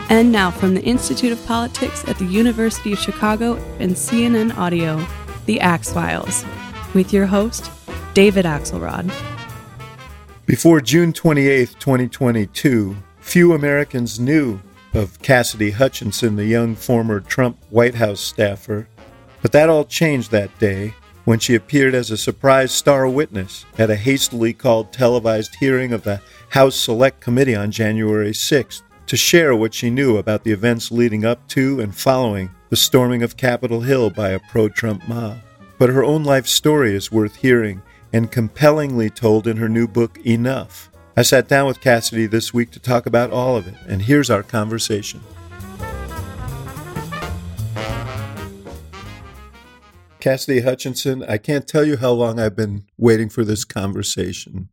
And now from the Institute of Politics at the University of Chicago and CNN Audio, The Axe Files, with your host, David Axelrod. Before June 28, 2022, few Americans knew of Cassidy Hutchinson, the young former Trump White House staffer. But that all changed that day when she appeared as a surprise star witness at a hastily called televised hearing of the House Select Committee on January 6th to share what she knew about the events leading up to and following the storming of Capitol Hill by a pro-Trump mob. But her own life story is worth hearing and compellingly told in her new book, Enough. I sat down with Cassidy this week to talk about all of it, and here's our conversation. Cassidy Hutchinson, I can't tell you how long I've been waiting for this conversation.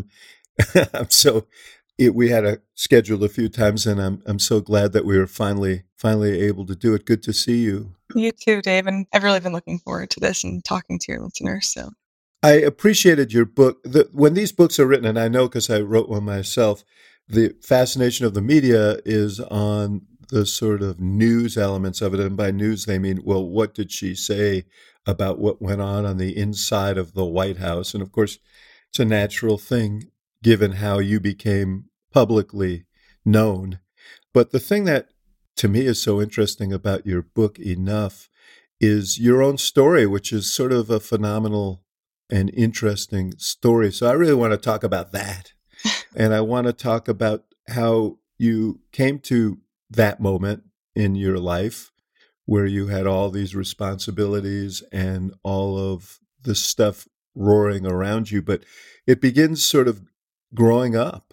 We had scheduled a few times, and I'm so glad that we were finally able to do it. Good to see you. You too, Dave, and I've really been looking forward to this and talking to your listeners. So I appreciated your book. When these books are written, and I know because I wrote one myself, the fascination of the media is on the sort of news elements of it. And by news, they mean, well, what did she say about what went on the inside of the White House? And of course, it's a natural thing given how you became publicly known. But the thing that to me is so interesting about your book, Enough, is your own story, which is sort of a phenomenal and interesting story. So I really want to talk about that. And I want to talk about how you came to that moment in your life where you had all these responsibilities and all of the stuff roaring around you. But it begins sort of growing up.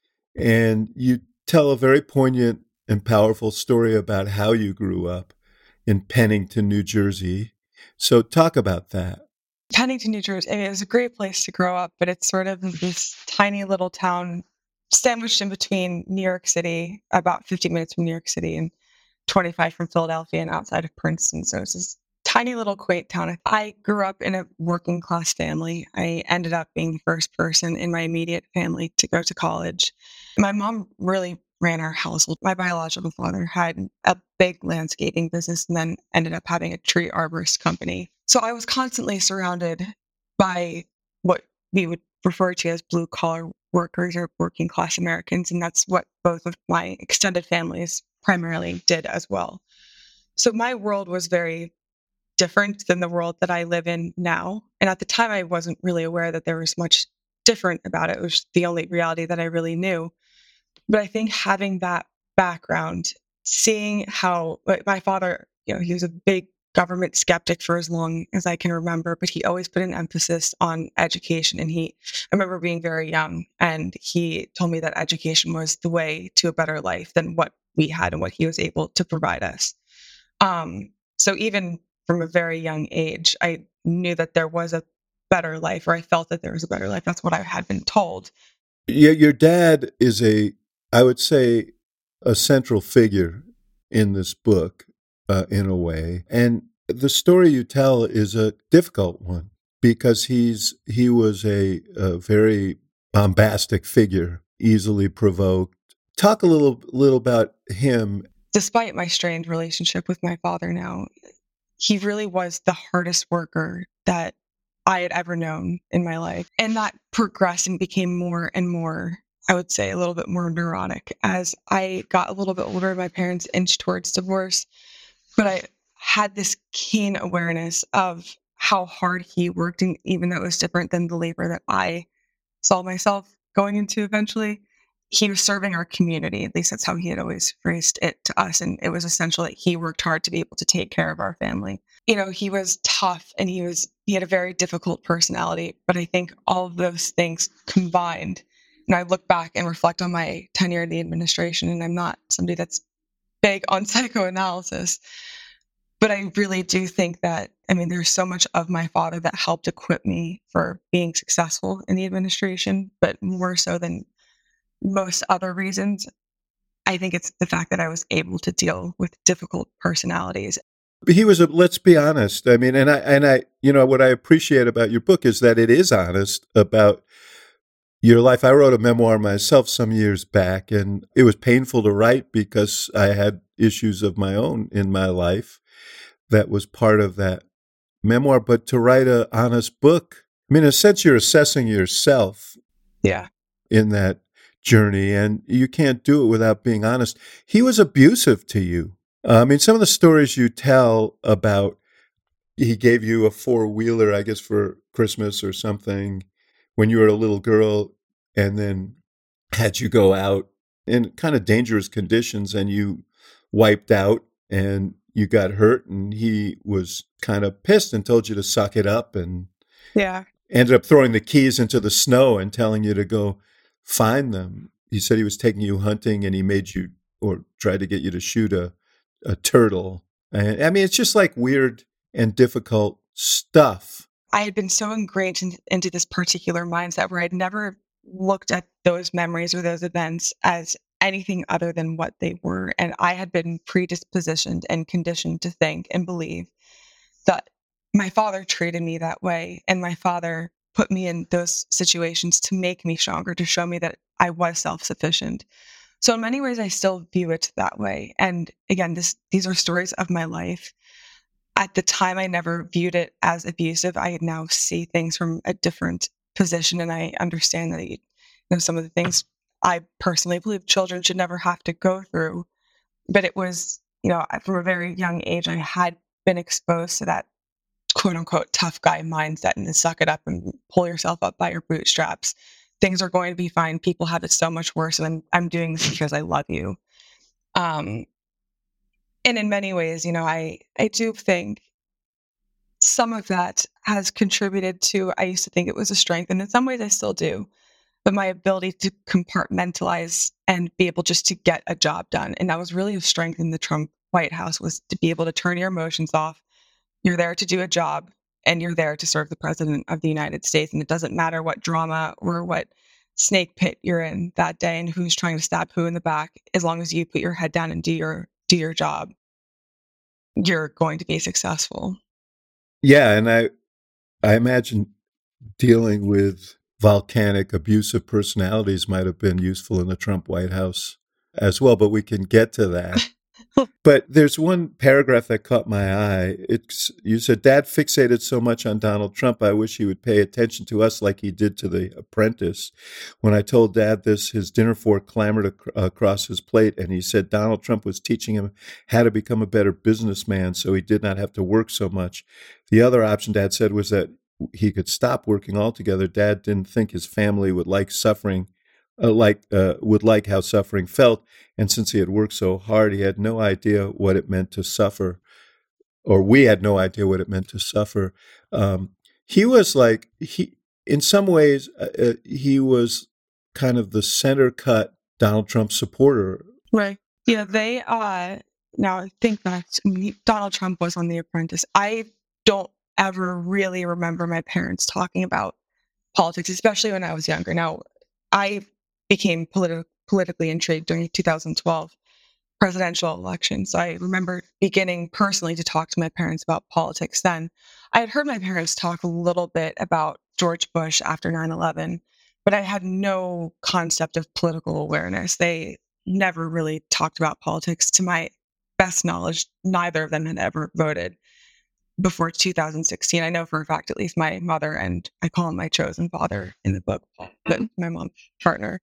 And you tell a very poignant and powerful story about how you grew up in Pennington, New Jersey. So talk about that. Pennington, New Jersey, it was a great place to grow up, but it's sort of this tiny little town sandwiched in between New York City, about 15 minutes from New York City, and 25 from Philadelphia and outside of Princeton. So it's this tiny little quaint town. I grew up in a working class family. I ended up being the first person in my immediate family to go to college. My mom really ran our household. My biological father had a big landscaping business and then ended up having a tree arborist company. So I was constantly surrounded by what we would refer to as blue collar workers or working class Americans. And that's what both of my extended families primarily did as well. So my world was very different than the world that I live in now. And at the time, I wasn't really aware that there was much different about it. It was the only reality that I really knew. But I think having that background, seeing how my father, he was a big government skeptic for as long as I can remember, but he always put an emphasis on education. And I remember being very young, and he told me that education was the way to a better life than what we had and what he was able to provide us. So even from a very young age, I knew that there was a better life, or I felt that there was a better life. That's what I had been told. Yeah, your dad is I would say, a central figure in this book, in a way. And the story you tell is a difficult one because he was a very bombastic figure, easily provoked. Talk a little about him. Despite my strained relationship with my father now, he really was the hardest worker that I had ever known in my life. And that progressed and became more and more, I would say, a little bit more neurotic as I got a little bit older. My parents inched towards divorce, but I had this keen awareness of how hard he worked, and even though it was different than the labor that I saw myself going into eventually, he was serving our community. At least that's how he had always phrased it to us. And it was essential that he worked hard to be able to take care of our family. He was tough, and he had a very difficult personality. But I think all of those things combined, and I look back and reflect on my tenure in the administration, and I'm not somebody that's big on psychoanalysis, but I really do think that, there's so much of my father that helped equip me for being successful in the administration, but more so than most other reasons, I think it's the fact that I was able to deal with difficult personalities. He was let's be honest. I what I appreciate about your book is that it is honest about your life. I wrote a memoir myself some years back, and it was painful to write because I had issues of my own in my life that was part of that memoir. But to write an honest book, I mean, in a sense, you're assessing yourself Yeah. in that journey, and you can't do it without being honest. He was abusive to you. I mean, some of the stories you tell about he gave you a four-wheeler, I guess, for Christmas or something when you were a little girl, and then had you go out in kind of dangerous conditions and you wiped out and you got hurt, and he was kind of pissed and told you to suck it up and Yeah. ended up throwing the keys into the snow and telling you to go find them. He said he was taking you hunting and he made you or tried to get you to shoot a turtle. And, I mean, it's just like weird and difficult stuff. I had been so ingrained into this particular mindset where I'd never looked at those memories or those events as anything other than what they were. And I had been predispositioned and conditioned to think and believe that my father treated me that way. And my father put me in those situations to make me stronger, to show me that I was self-sufficient. So in many ways, I still view it that way. And again, these are stories of my life. At the time, I never viewed it as abusive. I now see things from a different position, and I understand that some of the things I personally believe children should never have to go through. But it was, from a very young age, I had been exposed to that quote unquote tough guy mindset and to suck it up and pull yourself up by your bootstraps. Things are going to be fine. People have it so much worse, and I'm doing this because I love you. And in many ways, I do think some of that has contributed to, I used to think it was a strength, and in some ways I still do, but my ability to compartmentalize and be able just to get a job done. And that was really a strength in the Trump White House, was to be able to turn your emotions off. You're there to do a job, and you're there to serve the president of the United States. And it doesn't matter what drama or what snake pit you're in that day and who's trying to stab who in the back. As long as you put your head down and do your job, you're going to be successful. Yeah, and I imagine dealing with volcanic, abusive personalities might have been useful in the Trump White House as well, but we can get to that. But there's one paragraph that caught my eye. You said, Dad fixated so much on Donald Trump, I wish he would pay attention to us like he did to The Apprentice. When I told Dad this, his dinner fork clambered across his plate, and he said Donald Trump was teaching him how to become a better businessman so he did not have to work so much. The other option, Dad said, was that he could stop working altogether. Dad didn't think his family would like suffering, would like how suffering felt. And since he had worked so hard, he had no idea what it meant to suffer, or we had no idea what it meant to suffer. He was in some ways, he was kind of the center cut Donald Trump supporter. Right. Yeah. They, now I think that Donald Trump was on The Apprentice. I don't ever really remember my parents talking about politics, especially when I was younger. Now, I became politically intrigued during the 2012 presidential election. So I remember beginning personally to talk to my parents about politics then. I had heard my parents talk a little bit about George Bush after 9/11, but I had no concept of political awareness. They never really talked about politics. To my best knowledge, neither of them had ever voted before 2016. I know for a fact, at least my mother, and I call him my chosen father in the book, but my mom's partner.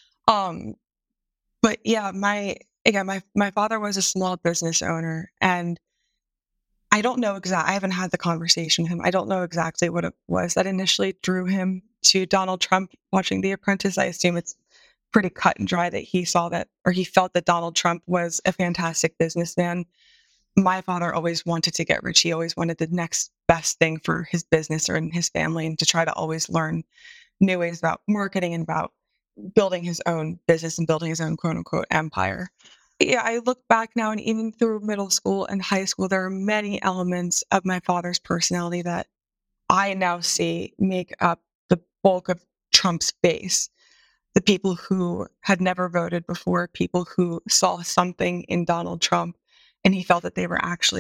But yeah, my father was a small business owner, and I don't know I haven't had the conversation with him. I don't know exactly what it was that initially drew him to Donald Trump watching The Apprentice. I assume it's pretty cut and dry that he saw that, or he felt that Donald Trump was a fantastic businessman. My father always wanted to get rich. He always wanted the next best thing for his business or in his family, and to try to always learn new ways about marketing and about building his own business and building his own quote unquote empire. Yeah, I look back now, and even through middle school and high school, there are many elements of my father's personality that I now see make up the bulk of Trump's base. The people who had never voted before, people who saw something in Donald Trump, and he felt that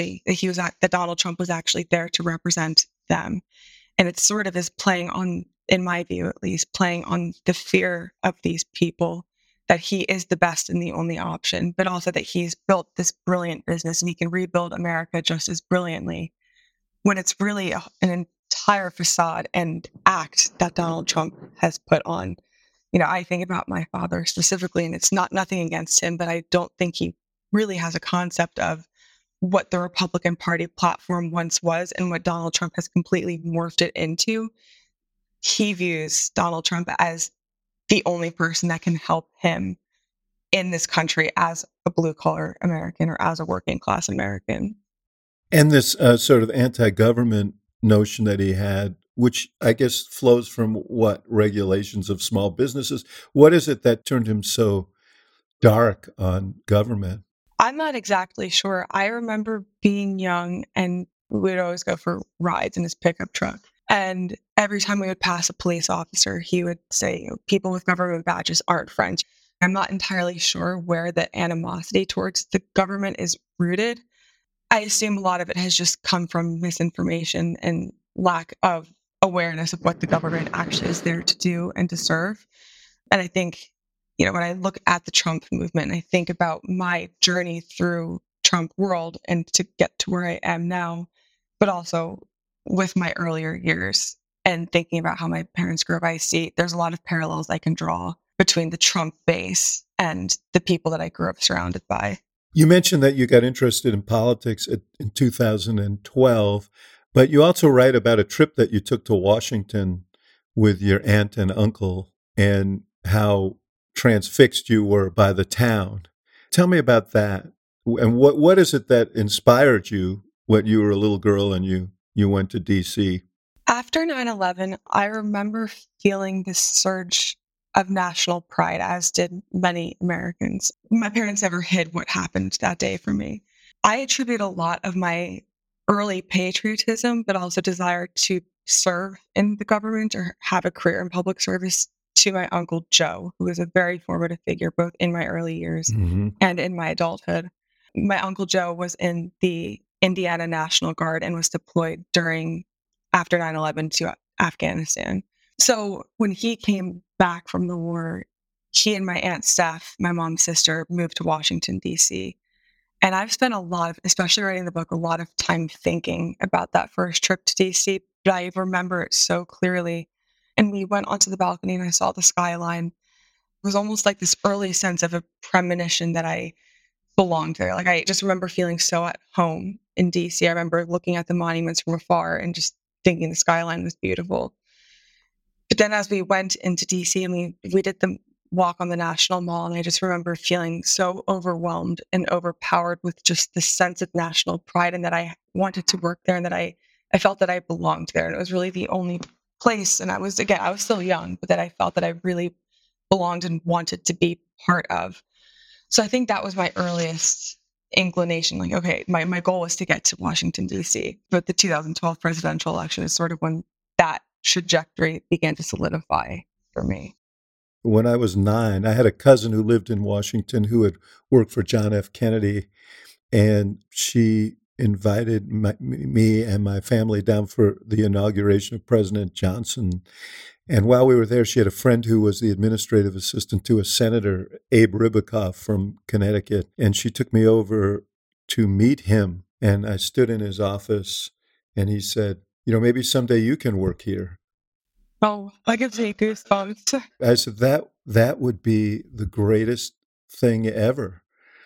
that Donald Trump was actually there to represent them. And it sort of is playing on in my view at least, playing on the fear of these people that he is the best and the only option, but also that he's built this brilliant business and he can rebuild America just as brilliantly, when it's really an entire facade and act that Donald Trump has put on. I think about my father specifically, and it's nothing against him, but I don't think he really has a concept of what the Republican Party platform once was and what Donald Trump has completely morphed it into. He views Donald Trump as the only person that can help him in this country as a blue-collar American or as a working-class American. And this sort of anti-government notion that he had, which I guess flows from what? Regulations of small businesses. What is it that turned him so dark on government? I'm not exactly sure. I remember being young and we would always go for rides in his pickup truck. And every time we would pass a police officer, he would say, people with government badges aren't friends. I'm not entirely sure where the animosity towards the government is rooted. I assume a lot of it has just come from misinformation and lack of awareness of what the government actually is there to do and to serve. And I think, when I look at the Trump movement and I think about my journey through Trump world and to get to where I am now, but also with my earlier years and thinking about how my parents grew up, I see there's a lot of parallels I can draw between the Trump base and the people that I grew up surrounded by. You mentioned that you got interested in politics in 2012, but you also write about a trip that you took to Washington with your aunt and uncle and how transfixed you were by the town. Tell me about that. And what is it that inspired you when you were a little girl and you went to D.C.? After 9/11, I remember feeling this surge of national pride, as did many Americans. My parents never hid what happened that day for me. I attribute a lot of my early patriotism, but also desire to serve in the government or have a career in public service, to my Uncle Joe, who was a very formative figure both in my early years and in my adulthood. My Uncle Joe was in the Indiana National Guard and was deployed after 9/11 to Afghanistan. So when he came back from the war, he and my Aunt Steph, my mom's sister, moved to Washington, D.C. And I've spent especially writing the book, a lot of time thinking about that first trip to D.C., but I remember it so clearly. And we went onto the balcony and I saw the skyline. It was almost like this early sense of a premonition that I belonged there. Like, I just remember feeling so at home in DC. I remember looking at the monuments from afar and just thinking the skyline was beautiful. But then as we went into DC and we did the walk on the National Mall, and I just remember feeling so overwhelmed and overpowered with just this sense of national pride and that I wanted to work there and that I felt that I belonged there. And it was really the only place. And I was still young, but that I felt that I really belonged and wanted to be part of. So I think that was my earliest inclination. Like, okay, my goal was to get to Washington, D.C. But the 2012 presidential election is sort of when that trajectory began to solidify for me. When I was 9, I had a cousin who lived in Washington who had worked for John F. Kennedy, and she invited me and my family down for the inauguration of President Johnson. And while we were there, she had a friend who was the administrative assistant to a senator, Abe Ribicoff from Connecticut. And she took me over to meet him. And I stood in his office and he said, maybe someday you can work here. Oh, I gives me goosebumps. I said, that would be the greatest thing ever.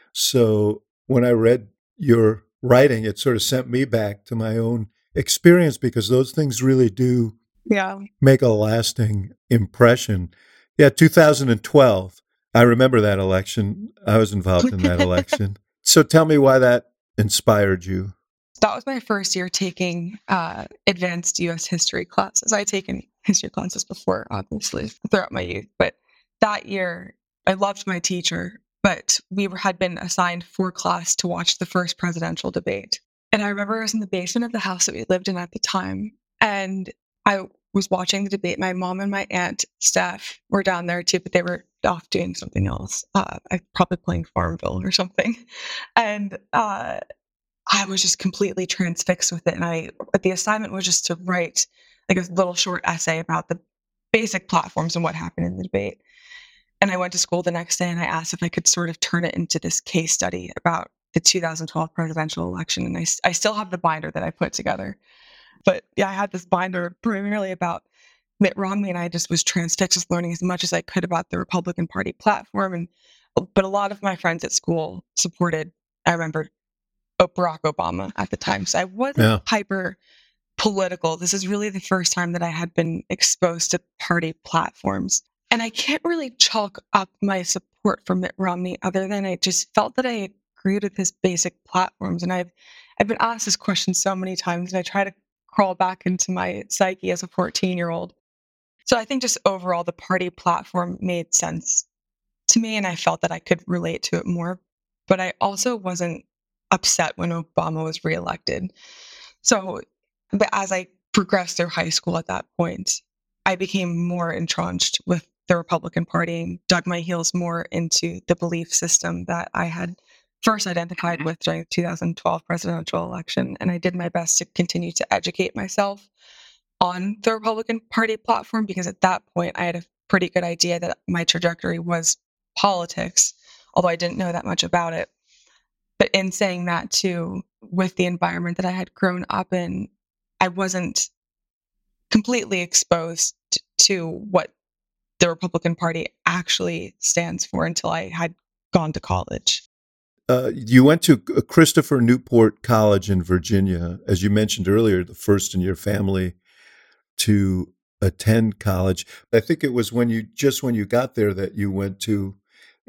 So when I read your writing, it sort of sent me back to my own experience, because those things really do make a lasting impression. Yeah, 2012. I remember that election. I was involved in that election. So tell me why that inspired you. That was my first year taking advanced U.S. history classes. I had taken history classes before, obviously, throughout my youth. But that year, I loved my teacher, but we had been assigned for class to watch the first presidential debate. And I remember I was in the basement of the house that we lived in at the time, and I was watching the debate. My mom and my aunt, Steph, were down there too, but they were off doing something else. Probably playing Farmville or something. And I was just completely transfixed with it. And the assignment was just to write like a little short essay about the basic platforms and what happened in the debate. And I went to school the next day and I asked if I could sort of turn it into this case study about the 2012 presidential election. And I still have the binder that I put together. But yeah, I had this binder primarily about Mitt Romney, and I just was transfixed with learning as much as I could about the Republican Party platform. But a lot of my friends at school supported, I remember, Barack Obama at the time. So I wasn't hyper political. This is really the first time that I had been exposed to party platforms. And I can't really chalk up my support for Mitt Romney other than I just felt that I agreed with his basic platforms. And I've been asked this question so many times, and I try to crawl back into my psyche as a 14-year-old. So I think just overall, the party platform made sense to me, and I felt that I could relate to it more. But I also wasn't upset when Obama was reelected. So, but as I progressed through high school at that point, I became more entrenched with the Republican Party and dug my heels more into the belief system that I had first identified with during the 2012 presidential election. And I did my best to continue to educate myself on the Republican Party platform, because at that point I had a pretty good idea that my trajectory was politics, although I didn't know that much about it. But in saying that too, with the environment that I had grown up in, I wasn't completely exposed to what the Republican Party actually stands for until I had gone to college. You went to Christopher Newport College in Virginia, as you mentioned earlier, the first in your family to attend college. I think it was when you got there that you went to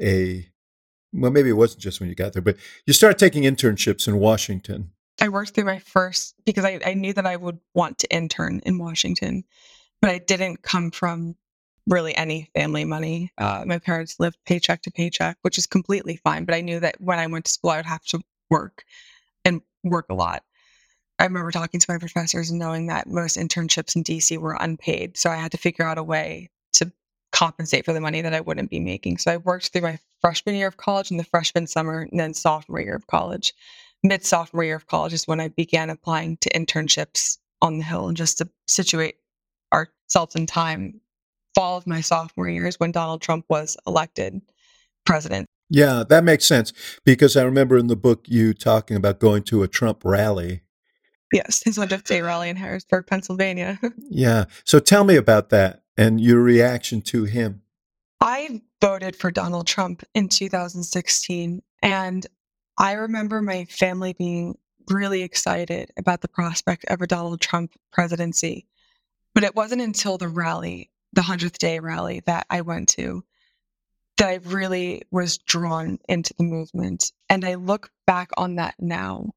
well, maybe it wasn't just when you got there, but you started taking internships in Washington. I worked through my first, because I knew that I would want to intern in Washington, but I didn't come from really any family money. My parents lived paycheck to paycheck, which is completely fine. But I knew that when I went to school, I would have to work and work a lot. I remember talking to my professors and knowing that most internships in DC were unpaid. So I had to figure out a way to compensate for the money that I wouldn't be making. So I worked through my freshman year of college and the freshman summer and then sophomore year of college. Mid-sophomore year of college is when I began applying to internships on the Hill. And just to situate ourselves in time, fall of my sophomore year is when Donald Trump was elected president. Yeah, that makes sense, because I remember in the book you talking about going to a Trump rally. Yes, his 100th day rally in Harrisburg, Pennsylvania. Yeah. So tell me about that and your reaction to him. I voted for Donald Trump in 2016, and I remember my family being really excited about the prospect of a Donald Trump presidency. But it wasn't until the rally, the 100th day rally that I went to, that I really was drawn into the movement. And I look back on that now.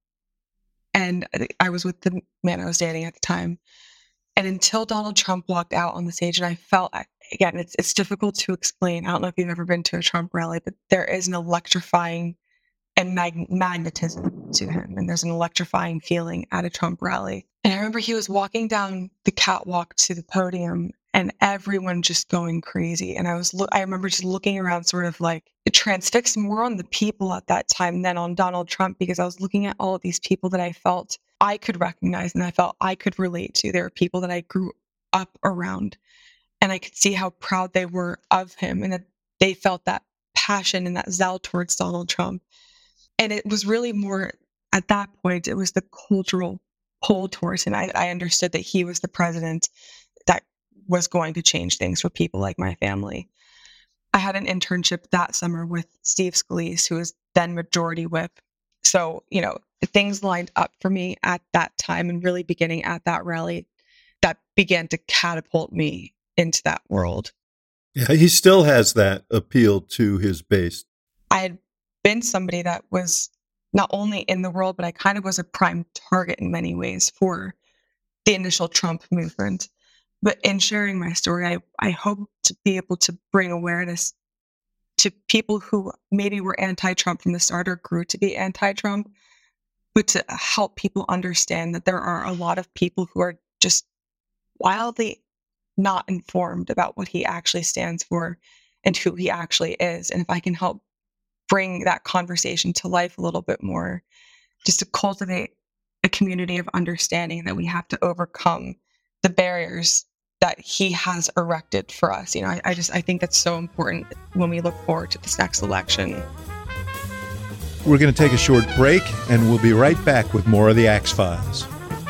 And I was with the man I was dating at the time. And until Donald Trump walked out on the stage, and I felt, again, it's difficult to explain. I don't know if you've ever been to a Trump rally, but there is an electrifying and magnetism to him. And there's an electrifying feeling at a Trump rally. And I remember he was walking down the catwalk to the podium and everyone just going crazy. And I remember just looking around sort of like transfixed more on the people at that time than on Donald Trump, because I was looking at all of these people that I felt I could recognize and I felt I could relate to. There were people that I grew up around, and I could see how proud they were of him and that they felt that passion and that zeal towards Donald Trump. And it was really more at that point, it was the cultural pull towards him. I understood that he was the president that was going to change things for people like my family. I had an internship that summer with Steve Scalise, who was then majority whip. So, things lined up for me at that time, and really beginning at that rally that began to catapult me into that world. Yeah, he still has that appeal to his base. I had been somebody that was not only in the world, but I kind of was a prime target in many ways for the initial Trump movement. But in sharing my story, I hope to be able to bring awareness to people who maybe were anti-Trump from the start or grew to be anti-Trump, but to help people understand that there are a lot of people who are just wildly not informed about what he actually stands for and who he actually is. And if I can help bring that conversation to life a little bit more, just to cultivate a community of understanding that we have to overcome the barriers that he has erected for us. I think that's so important when we look forward to this next election. We're going to take a short break, and we'll be right back with more of the Axe Files.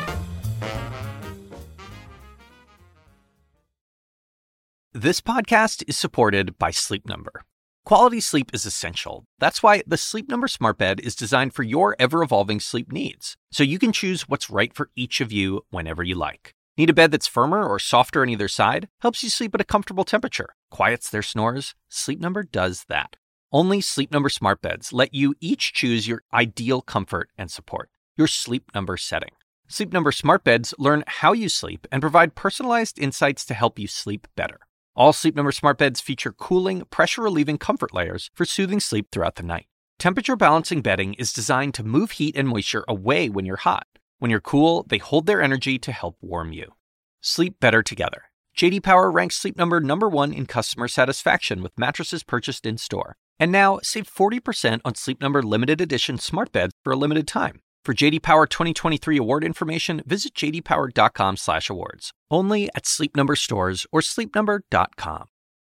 This podcast is supported by Sleep Number. Quality sleep is essential. That's why the Sleep Number Smart Bed is designed for your ever-evolving sleep needs, so you can choose what's right for each of you whenever you like. Need a bed that's firmer or softer on either side? Helps you sleep at a comfortable temperature. Quiets their snores? Sleep Number does that. Only Sleep Number Smart Beds let you each choose your ideal comfort and support, your Sleep Number setting. Sleep Number Smart Beds learn how you sleep and provide personalized insights to help you sleep better. All Sleep Number Smart Beds feature cooling, pressure-relieving comfort layers for soothing sleep throughout the night. Temperature-balancing bedding is designed to move heat and moisture away when you're hot. When you're cool, they hold their energy to help warm you. Sleep better together. J.D. Power ranks Sleep Number number 1 in customer satisfaction with mattresses purchased in-store. And now, save 40% on Sleep Number limited edition smart beds for a limited time. For J.D. Power 2023 award information, visit jdpower.com/awards. Only at Sleep Number stores or sleepnumber.com.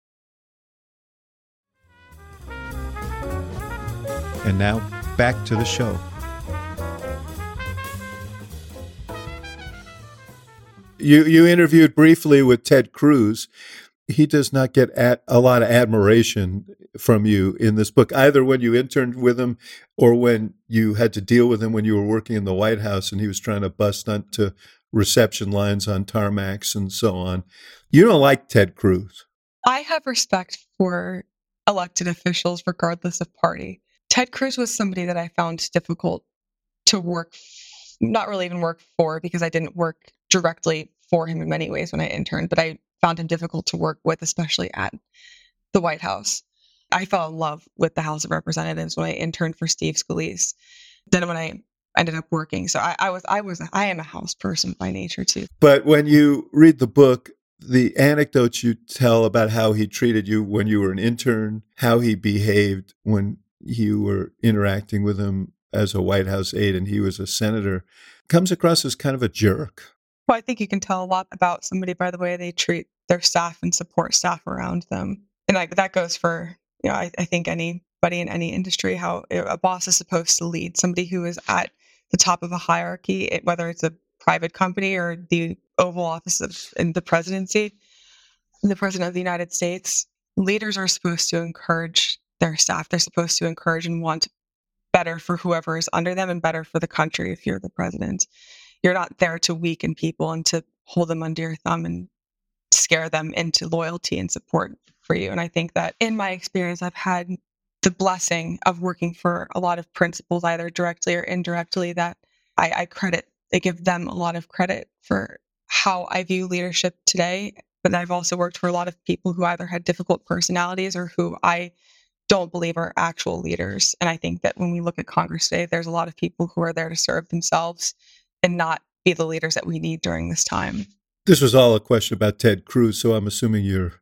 And now, back to the show. You interviewed briefly with Ted Cruz. He does not get a lot of admiration from you in this book, either when you interned with him or when you had to deal with him when you were working in the White House and he was trying to bust onto reception lines on tarmacs and so on. You don't like Ted Cruz. I have respect for elected officials regardless of party. Ted Cruz was somebody that I found difficult to work, not really even work for, because I didn't work directly for him in many ways when I interned, but I found him difficult to work with, especially at the White House. I fell in love with the House of Representatives when I interned for Steve Scalise. Then when I ended up working, so I am a House person by nature too. But when you read the book, the anecdotes you tell about how he treated you when you were an intern, how he behaved when you were interacting with him as a White House aide and he was a senator, comes across as kind of a jerk. Well, I think you can tell a lot about somebody by the way they treat their staff and support staff around them. And that goes for, I think anybody in any industry, how a boss is supposed to lead. Somebody who is at the top of a hierarchy, whether it's a private company or the Oval Office in the presidency, the President of the United States, leaders are supposed to encourage their staff. They're supposed to encourage and want better for whoever is under them and better for the country if you're the president. You're not there to weaken people and to hold them under your thumb and scare them into loyalty and support for you. And I think that in my experience, I've had the blessing of working for a lot of principals, either directly or indirectly, that I give them a lot of credit for how I view leadership today. But I've also worked for a lot of people who either had difficult personalities or who I don't believe are actual leaders. And I think that when we look at Congress today, there's a lot of people who are there to serve themselves and not be the leaders that we need during this time. This was all a question about Ted Cruz, so I'm assuming you're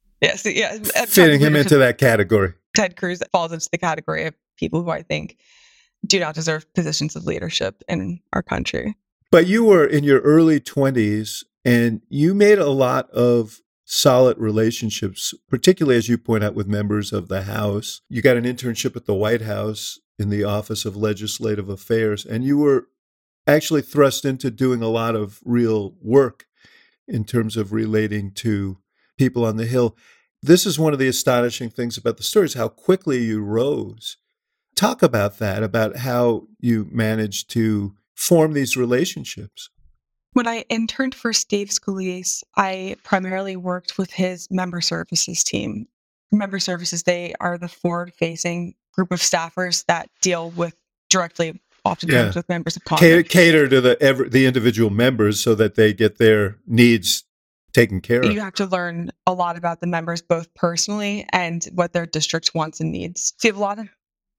fitting him into that category. Ted Cruz falls into the category of people who I think do not deserve positions of leadership in our country. But you were in your early 20s, and you made a lot of solid relationships, particularly, as you point out, with members of the House. You got an internship at the White House in the Office of Legislative Affairs, and you were actually thrust into doing a lot of real work in terms of relating to people on the Hill. This is one of the astonishing things about the story, is how quickly you rose. Talk about that, about how you managed to form these relationships. When I interned for Steve Scalise, I primarily worked with his member services team. Member services, they are the forward-facing group of staffers that deal with directly, oftentimes with members of Congress. Cater to the individual members so that they get their needs taken care of. You have to learn a lot about the members, both personally and what their district wants and needs. So you have a lot of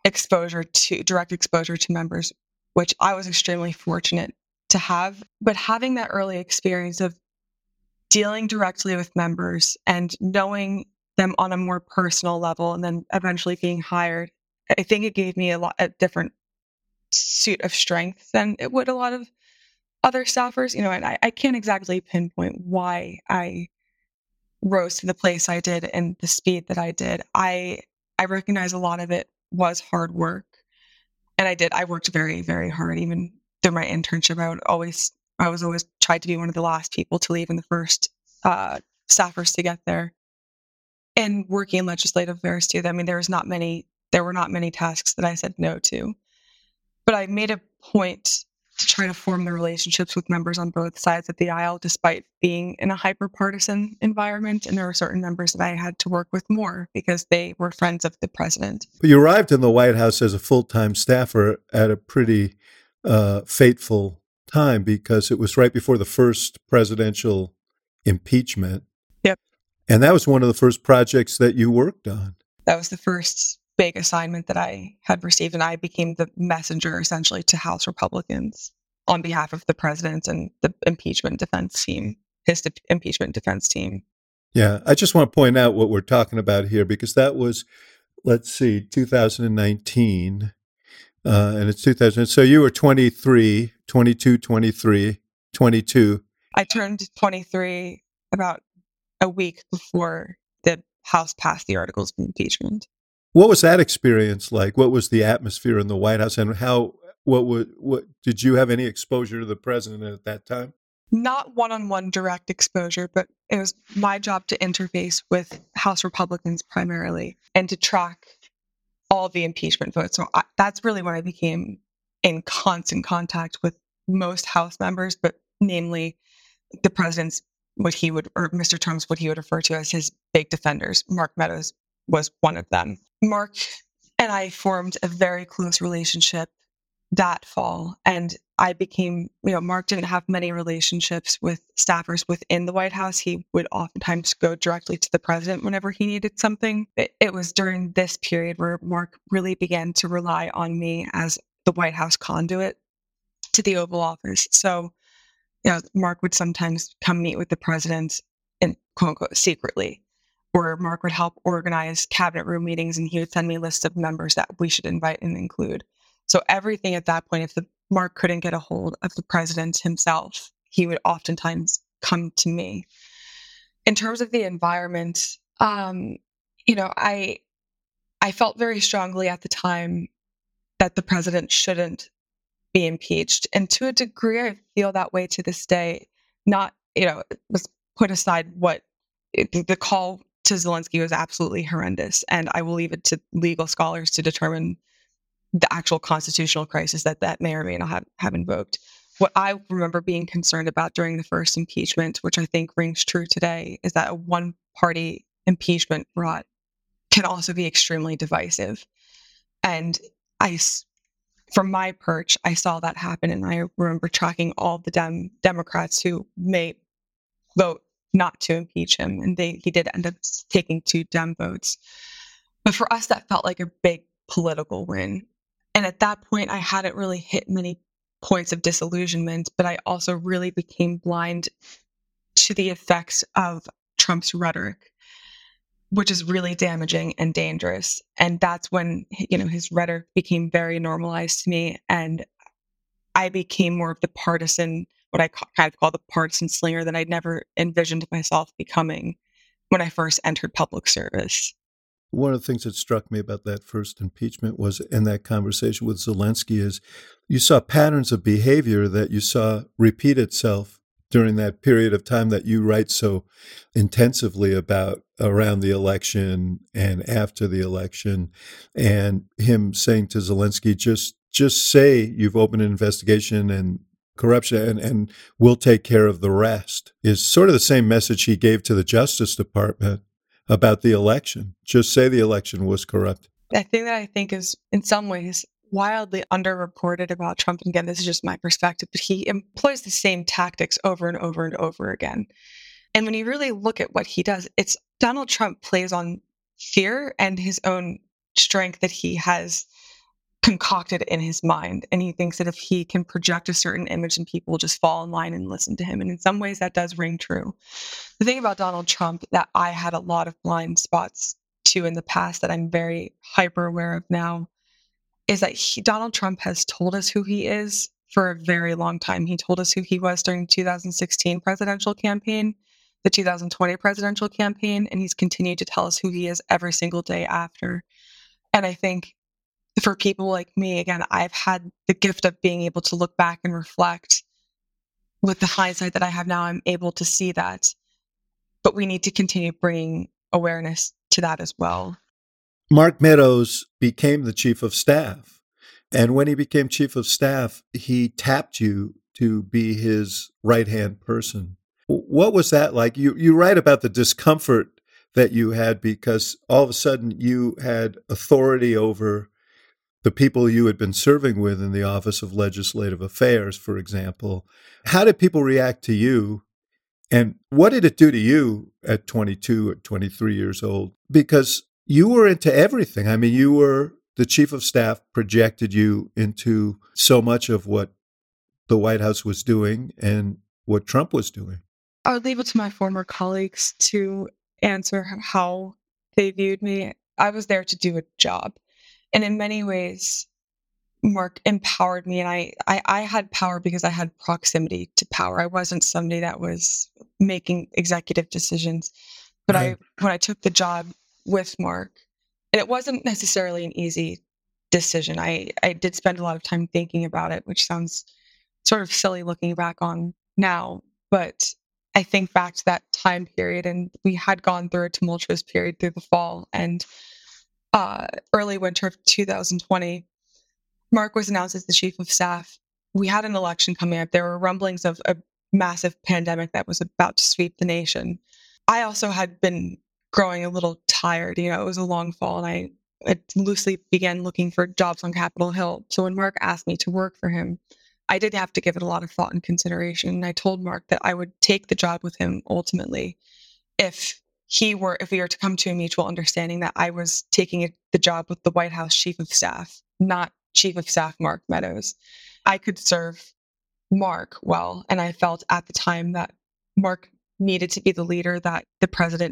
direct exposure to members, which I was extremely fortunate to have. But having that early experience of dealing directly with members and knowing them on a more personal level and then eventually being hired, I think it gave me a different suit of strength than it would a lot of other staffers, and I can't exactly pinpoint why I rose to the place I did and the speed that I did. I recognize a lot of it was hard work. And I worked very, very hard. Even through my internship, I was always tried to be one of the last people to leave and the first staffers to get there. And working in legislative affairs too. I mean, there were not many tasks that I said no to. But I made a point to try to form the relationships with members on both sides of the aisle, despite being in a hyper-partisan environment. And there were certain members that I had to work with more because they were friends of the president. But you arrived in the White House as a full-time staffer at a pretty fateful time because it was right before the first presidential impeachment. Yep. And that was one of the first projects that you worked on. That was the first big assignment that I had received, and I became the messenger essentially to House Republicans on behalf of the president and the impeachment defense team, impeachment defense team. Yeah, I just want to point out what we're talking about here because that was, 2019, and it's 2000. So you were 23, 22, 23, 22. I turned 23 about a week before the House passed the articles of impeachment. What was that experience like? What was the atmosphere in the White House, and what did you have any exposure to the president at that time? Not one-on-one direct exposure, but it was my job to interface with House Republicans primarily and to track all the impeachment votes. So that's really when I became in constant contact with most House members, but namely the president's Mr. Trump's what he would refer to as his big defenders. Mark Meadows was one of them. Mark and I formed a very close relationship that fall, and I became, Mark didn't have many relationships with staffers within the White House. He would oftentimes go directly to the president whenever he needed something. It was during this period where Mark really began to rely on me as the White House conduit to the Oval Office. So, Mark would sometimes come meet with the president and quote unquote secretly, or Mark would help organize cabinet room meetings and he would send me lists of members that we should invite and include. So everything at that point, if Mark couldn't get a hold of the president himself, he would oftentimes come to me. In terms of the environment, I felt very strongly at the time that the president shouldn't be impeached. And to a degree, I feel that way to this day. Let's put aside the call to Zelensky was absolutely horrendous. And I will leave it to legal scholars to determine the actual constitutional crisis that may or may not have invoked. What I remember being concerned about during the first impeachment, which I think rings true today, is that a one-party impeachment can also be extremely divisive. And from my perch, I saw that happen, and I remember tracking all the Democrats who may vote not to impeach him, and he did end up taking 2 Dem votes. But for us, that felt like a big political win. And at that point, I hadn't really hit many points of disillusionment, but I also really became blind to the effects of Trump's rhetoric, which is really damaging and dangerous. And that's when, his rhetoric became very normalized to me. And I became more of the partisan, what I kind of call the partisan slinger that I'd never envisioned myself becoming when I first entered public service. One of the things that struck me about that first impeachment was in that conversation with Zelensky is you saw patterns of behavior that you saw repeat itself during that period of time that you write so intensively about around the election and after the election, and him saying to Zelensky, just say you've opened an investigation and corruption and we'll take care of the rest, is sort of the same message he gave to the Justice Department about the election. Just say the election was corrupt. The thing that I think is in some ways wildly underreported about Trump, and again, this is just my perspective, but he employs the same tactics over and over and over again. And when you really look at what he does, it's Donald Trump plays on fear and his own strength that he has concocted in his mind. And he thinks that if he can project a certain image, and people will just fall in line and listen to him. And in some ways that does ring true. The thing about Donald Trump that I had a lot of blind spots to in the past that I'm very hyper aware of now is that Donald Trump has told us who he is for a very long time. He told us who he was during the 2016 presidential campaign, the 2020 presidential campaign, and he's continued to tell us who he is every single day after. And I think for people like me, again, I've had the gift of being able to look back and reflect. With the hindsight that I have now, I'm able to see that. But we need to continue bringing awareness to that as well. Mark Meadows became the chief of staff. And when he became chief of staff, he tapped you to be his right-hand person. What was that like? You write about the discomfort that you had because all of a sudden you had authority over the people you had been serving with in the Office of Legislative Affairs, for example. How did people react to you? And what did it do to you at 22 or 23 years old? Because you were into everything. I mean, you were the chief of staff, projected you into so much of what the White House was doing and what Trump was doing. I would leave it to my former colleagues to answer how they viewed me. I was there to do a job. And in many ways, Mark empowered me, and I had power because I had proximity to power. I wasn't somebody that was making executive decisions. But when I took the job with Mark, and it wasn't necessarily an easy decision. I did spend a lot of time thinking about it, which sounds sort of silly looking back on now. But I think back to that time period, and we had gone through a tumultuous period through the fall and early winter of 2020. Mark was announced as the chief of staff. We had an election coming up. There were rumblings of a massive pandemic that was about to sweep the nation. I also had been growing a little tired. It was a long fall, and I loosely began looking for jobs on Capitol Hill. So when Mark asked me to work for him, I did have to give it a lot of thought and consideration. And I told Mark that I would take the job with him ultimately if we were to come to a mutual understanding that I was taking the job with the White House chief of staff, not Chief of Staff Mark Meadows. I could serve Mark well, and I felt at the time that Mark needed to be the leader that the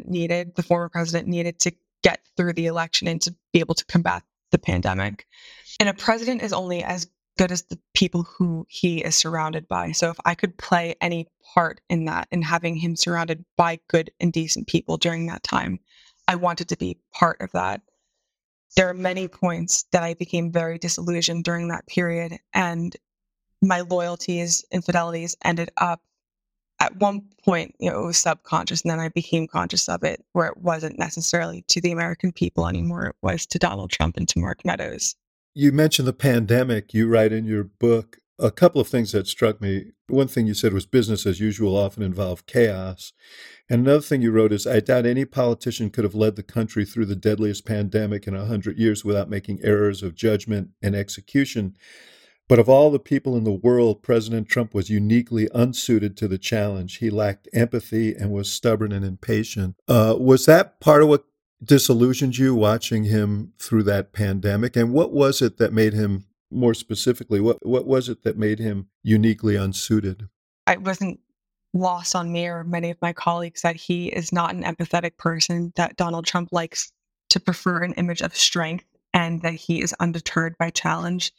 former president needed to get through the election and to be able to combat the pandemic. And a president is only as good as the people who he is surrounded by. So if I could play any part in that, in having him surrounded by good and decent people during that time, I wanted to be part of that. There are many points that I became very disillusioned during that period, and my loyalties and fidelities ended up at one point, it was subconscious, and then I became conscious of it, where it wasn't necessarily to the American people anymore. It was to Donald Trump and to Mark Meadows. You mentioned the pandemic. You write in your book a couple of things that struck me. One thing you said was business as usual often involved chaos. And another thing you wrote is, I doubt any politician could have led the country through the deadliest pandemic in 100 years without making errors of judgment and execution. But of all the people in the world, President Trump was uniquely unsuited to the challenge. He lacked empathy and was stubborn and impatient. Was that part of what disillusioned you, watching him through that pandemic? And what was it that made him, more specifically, what was it that made him uniquely unsuited? It wasn't lost on me or many of my colleagues that he is not an empathetic person, that Donald Trump likes to prefer an image of strength, and that he is undeterred by challenge.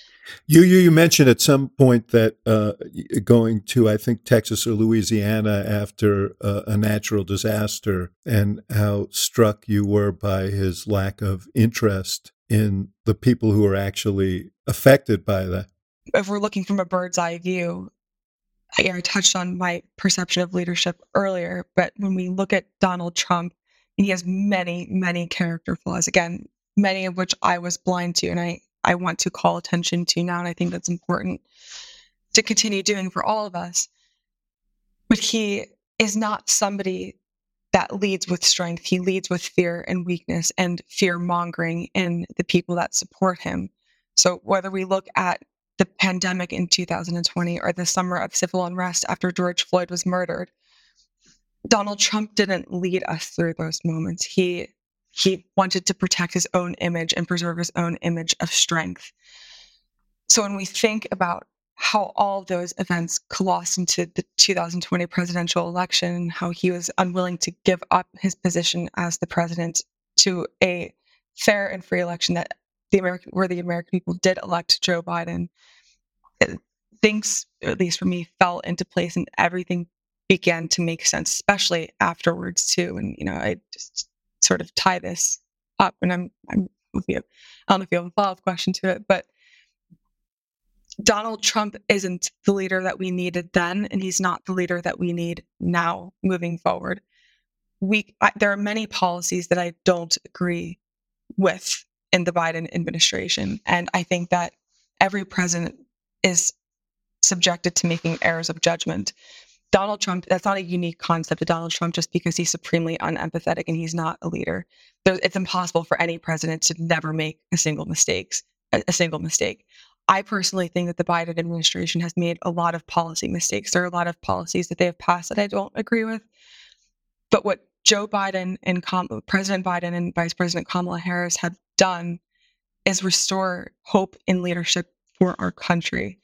You mentioned at some point that going to, I think, Texas or Louisiana after a natural disaster, and how struck you were by his lack of interest in the people who are actually affected by that. If we're looking from a bird's eye view, I touched on my perception of leadership earlier, but when we look at Donald Trump, he has many, many character flaws, again, many of which I was blind to, and I want to call attention to now, and I think that's important to continue doing for all of us. But he is not somebody that leads with strength. He leads with fear and weakness and fear-mongering in the people that support him. So whether we look at the pandemic in 2020 or the summer of civil unrest after George Floyd was murdered, Donald Trump didn't lead us through those moments. He wanted to protect his own image and preserve his own image of strength. So when we think about how all of those events collapsed into the 2020 presidential election, how he was unwilling to give up his position as the president to a fair and free election where the American people did elect Joe Biden, things, at least for me, fell into place and everything began to make sense, especially afterwards too. And I just sort of tie this up, and I'm with you. I don't know if you have a follow-up question to it, but Donald Trump isn't the leader that we needed then, and he's not the leader that we need now moving forward. There are many policies that I don't agree with in the Biden administration, and I think that every president is subjected to making errors of judgment. Donald Trump, that's not a unique concept to Donald Trump just because he's supremely unempathetic and he's not a leader. It's impossible for any president to never make a single mistake. I personally think that the Biden administration has made a lot of policy mistakes. There are a lot of policies that they have passed that I don't agree with. But what Joe Biden and President Biden and Vice President Kamala Harris have done is restore hope in leadership for our country.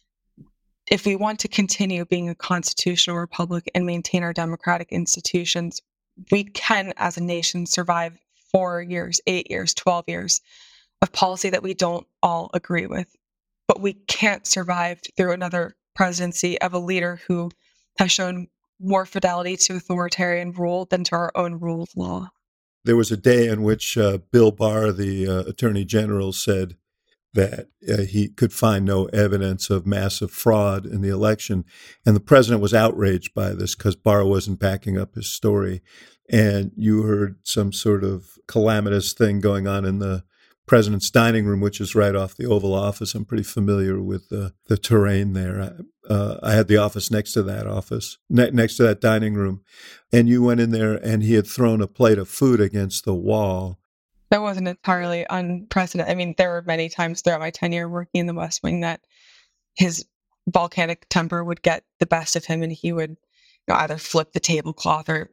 If we want to continue being a constitutional republic and maintain our democratic institutions, we can, as a nation, survive 4 years, 8 years, 12 years of policy that we don't all agree with. But we can't survive through another presidency of a leader who has shown more fidelity to authoritarian rule than to our own rule of law. There was a day in which Bill Barr, the Attorney General, said that he could find no evidence of massive fraud in the election. And the president was outraged by this because Barr wasn't backing up his story. And you heard some sort of calamitous thing going on in the president's dining room, which is right off the Oval Office. I'm pretty familiar with the terrain there. I had the office next to that office, next to that dining room. And you went in there and he had thrown a plate of food against the wall. That wasn't entirely unprecedented. I mean, there were many times throughout my tenure working in the West Wing that his volcanic temper would get the best of him, and he would either flip the tablecloth or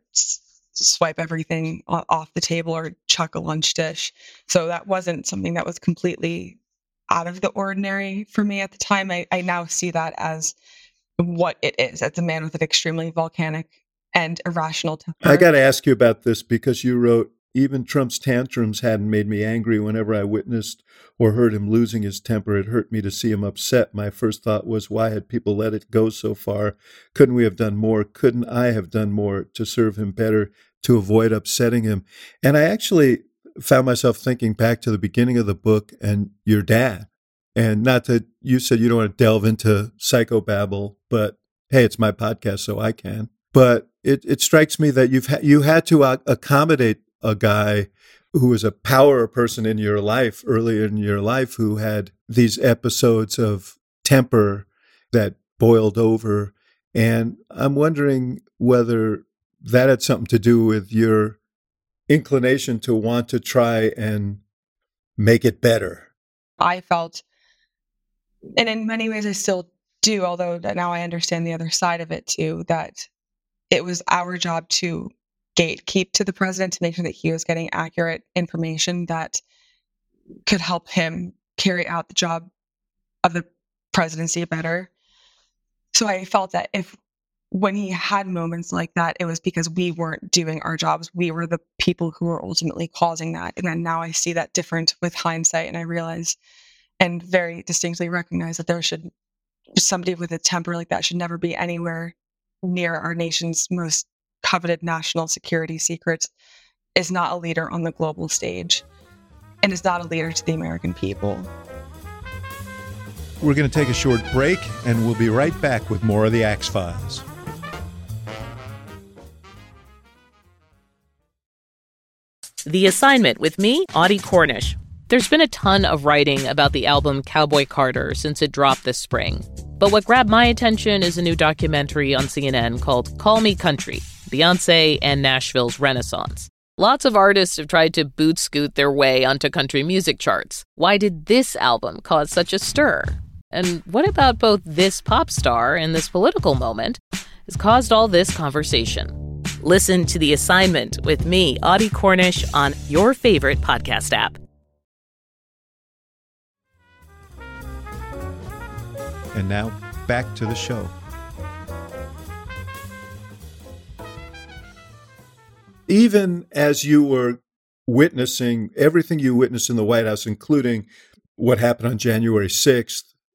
swipe everything off the table or chuck a lunch dish. So that wasn't something that was completely out of the ordinary for me at the time. I now see that as what it is. It's a man with an extremely volcanic and irrational temper. I got to ask you about this because you wrote, even Trump's tantrums hadn't made me angry. Whenever I witnessed or heard him losing his temper, it hurt me to see him upset. My first thought was, why had people let it go so far? Couldn't we have done more? Couldn't I have done more to serve him better, to avoid upsetting him? And I actually found myself thinking back to the beginning of the book and your dad. And not that you said you don't want to delve into psychobabble, but hey, it's my podcast, so I can. But it strikes me that you had to accommodate a guy who was a power person in your life, earlier in your life, who had these episodes of temper that boiled over. And I'm wondering whether that had something to do with your inclination to want to try and make it better. I felt, and in many ways I still do, although now I understand the other side of it too, that it was our job to gatekeep to the president to make sure that he was getting accurate information that could help him carry out the job of the presidency better. So I felt that when he had moments like that, it was because we weren't doing our jobs. We were the people who were ultimately causing that. And then now I see that different with hindsight, and I realize and very distinctly recognize that somebody with a temper like that should never be anywhere near our nation's most coveted national security secrets, is not a leader on the global stage, and is not a leader to the American people. We're going to take a short break, and we'll be right back with more of the Axe Files. The Assignment with me, Audie Cornish. There's been a ton of writing about the album Cowboy Carter since it dropped this spring. But what grabbed my attention is a new documentary on CNN called Call Me Country, Beyonce and Nashville's Renaissance. Lots of artists have tried to boot-scoot their way onto country music charts. Why did this album cause such a stir? And what about both this pop star and this political moment has caused all this conversation? Listen to The Assignment with me, Audie Cornish, on your favorite podcast app. And now, back to the show. Even as you were witnessing everything you witnessed in the White House, including what happened on January 6th,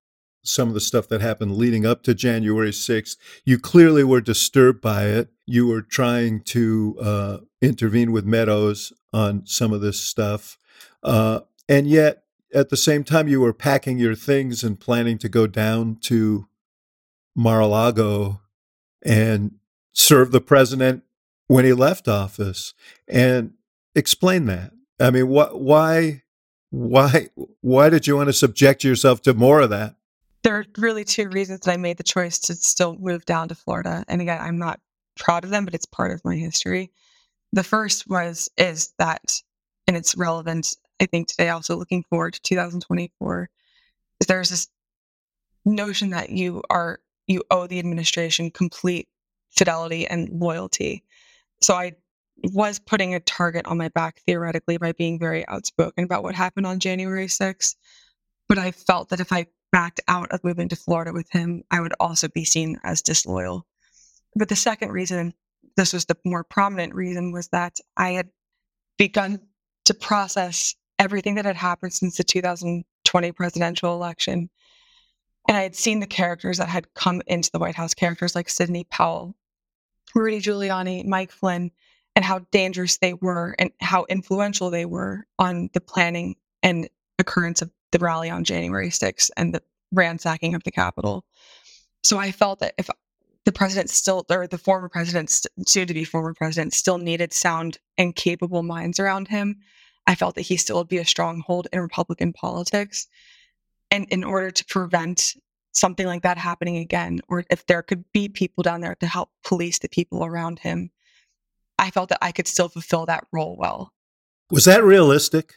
some of the stuff that happened leading up to January 6th. You clearly were disturbed by it. You were trying to intervene with Meadows on some of this stuff. And yet, at the same time, you were packing your things and planning to go down to Mar-a-Lago and serve the president when he left office. And explain that. I mean, why did you want to subject yourself to more of that? There are really two reasons that I made the choice to still move down to Florida. And again, I'm not proud of them, but it's part of my history. The first is that, and it's relevant, I think, today, also looking forward to 2024, is there's this notion that you owe the administration complete fidelity and loyalty. So I was putting a target on my back theoretically by being very outspoken about what happened on January 6th. But I felt that if I backed out of moving to Florida with him, I would also be seen as disloyal. But the second reason, this was the more prominent reason, was that I had begun to process everything that had happened since the 2020 presidential election. And I had seen the characters that had come into the White House, characters like Sidney Powell, Rudy Giuliani, Mike Flynn, and how dangerous they were and how influential they were on the planning and occurrence of the rally on January 6th and the ransacking of the Capitol. So I felt that if the president still, or the former president, soon to be former president, still needed sound and capable minds around him, I felt that he still would be a stronghold in Republican politics. And in order to prevent something like that happening again, or if there could be people down there to help police the people around him, I felt that I could still fulfill that role well. Was that realistic?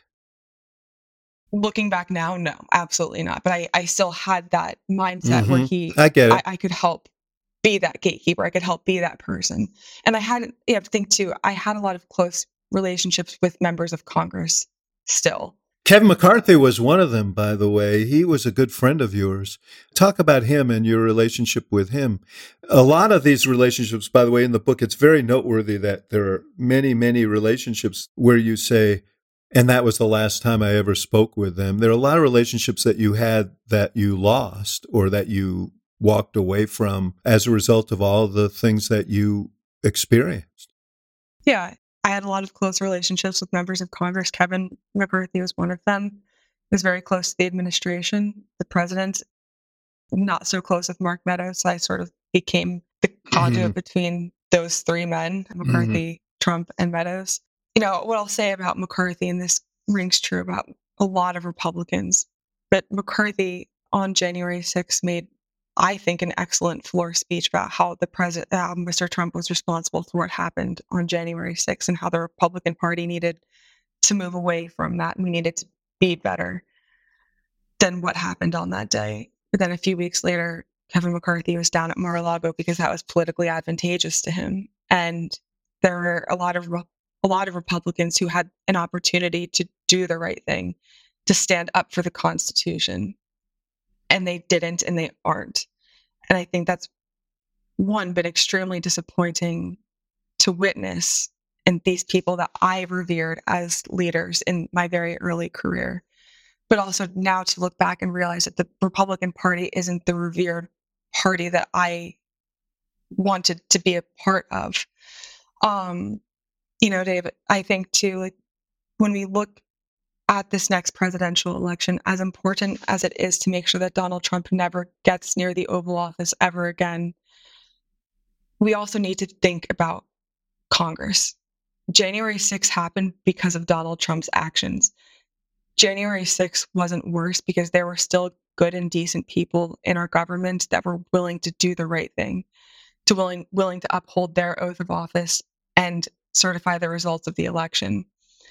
Looking back now, no, absolutely not. But I still had that mindset where I get it. I could help be that gatekeeper. I could help be that person. And I had, you have to think too, I had a lot of close relationships with members of Congress still. Kevin McCarthy was one of them, by the way. He was a good friend of yours. Talk about him and your relationship with him. A lot of these relationships, by the way, in the book, it's very noteworthy that there are many, many relationships where you say, and that was the last time I ever spoke with them. There are a lot of relationships that you had that you lost or that you walked away from as a result of all the things that you experienced. Yeah. I had a lot of close relationships with members of Congress. Kevin McCarthy was one of them. He was very close to the administration, the president, not so close with Mark Meadows. So I sort of became the conduit between those three men, McCarthy, Trump, and Meadows. You know, what I'll say about McCarthy, and this rings true about a lot of Republicans, but McCarthy on January 6th made, I think, an excellent floor speech about how the president, Mr. Trump, was responsible for what happened on January 6th and how the Republican Party needed to move away from that. We needed to be better than what happened on that day. But then a few weeks later, Kevin McCarthy was down at Mar-a-Lago because that was politically advantageous to him. And there were a lot of Republicans who had an opportunity to do the right thing, to stand up for the Constitution. And they didn't, and they aren't. And I think that's one, been extremely disappointing to witness in these people that I revered as leaders in my very early career. But also now to look back and realize that the Republican Party isn't the revered party that I wanted to be a part of. You know, David, I think too, like when we look at this next presidential election, as important as it is to make sure that Donald Trump never gets near the Oval Office ever again, we also need to think about Congress. January 6th happened because of Donald Trump's actions. January 6th wasn't worse because there were still good and decent people in our government that were willing to do the right thing, willing to uphold their oath of office and certify the results of the election.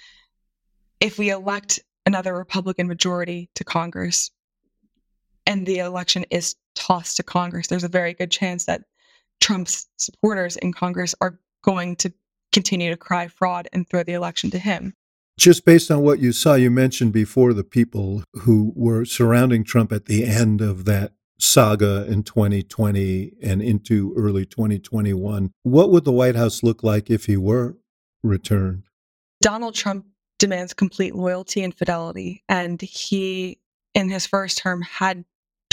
If we elect another Republican majority to Congress and the election is tossed to Congress, there's a very good chance that Trump's supporters in Congress are going to continue to cry fraud and throw the election to him. Just based on what you saw, you mentioned before the people who were surrounding Trump at the end of that saga in 2020 and into early 2021. What would the White House look like if he were returned? Donald Trump demands complete loyalty and fidelity. And he, in his first term, had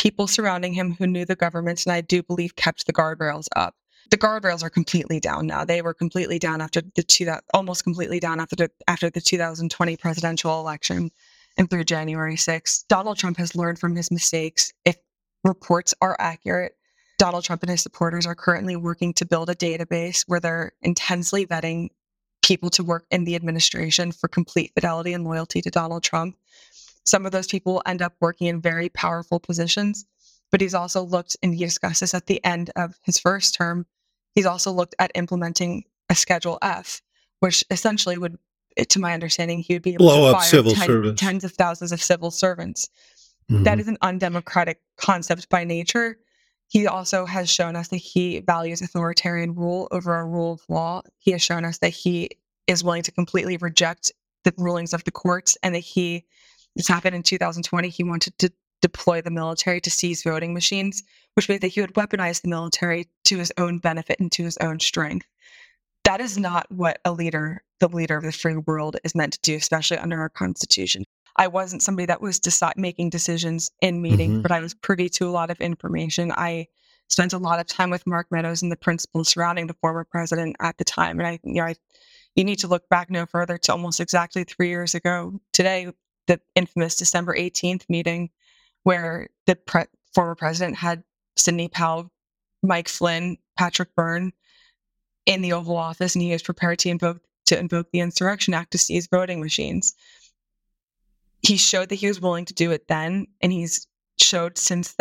people surrounding him who knew the government, and I do believe kept the guardrails up. The guardrails are completely down now. They were completely down after almost completely down after the 2020 presidential election and through January 6th. Donald Trump has learned from his mistakes. If reports are accurate, Donald Trump and his supporters are currently working to build a database where they're intensely vetting people to work in the administration for complete fidelity and loyalty to Donald Trump. Some of those people end up working in very powerful positions, but he's also looked, and he discussed this at the end of his first term, he's also looked at implementing a Schedule F, which essentially would, to my understanding, he would be able blow to up fire civil servants. tens of thousands of civil servants. Mhm. That is an undemocratic concept by nature. He also has shown us that he values authoritarian rule over a rule of law. He has shown us that he is willing to completely reject the rulings of the courts, and that this happened in 2020, he wanted to deploy the military to seize voting machines, which means that he would weaponize the military to his own benefit and to his own strength. That is not what the leader of the free world is meant to do, especially under our Constitution. I wasn't somebody that was making decisions in meetings, but I was privy to a lot of information. I spent a lot of time with Mark Meadows and the principals surrounding the former president at the time. And you need to look back no further to almost exactly 3 years ago today, the infamous December 18th meeting where the former president had Sidney Powell, Mike Flynn, Patrick Byrne in the Oval Office, and he was prepared to invoke the Insurrection Act to seize voting machines. He showed that he was willing to do it then, and he's told